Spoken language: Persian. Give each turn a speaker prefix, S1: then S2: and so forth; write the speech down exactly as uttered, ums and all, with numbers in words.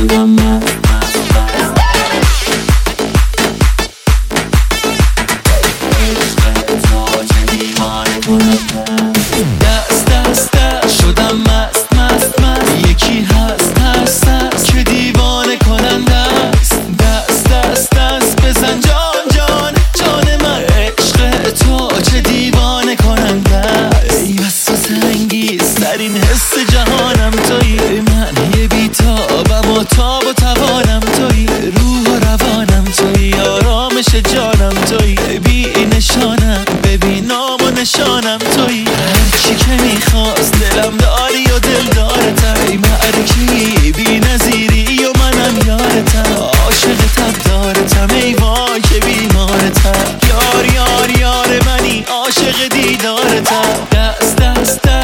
S1: شدم من دست دست دست شدم مست مست مست یکی هست هست هست که دیوانه کننده است دست دست دست بزن جان جان جان من عشق تو چه دیوانه کننده است ای وسوسه انگیزترین حس جهانم تویی من یه بیتابم و تاب و توانم تویی روح و روانم تویی آرامش جانم تویی بی نشانم ببین نام و نشانم تویی هرچی که میخواست دلم داری و دل دارتم معرکی بی نظیری و منم یارتم عاشقتم دارتم ای وای که بیمارتم یار یار یار منی عاشق دیدارتم دست دست دست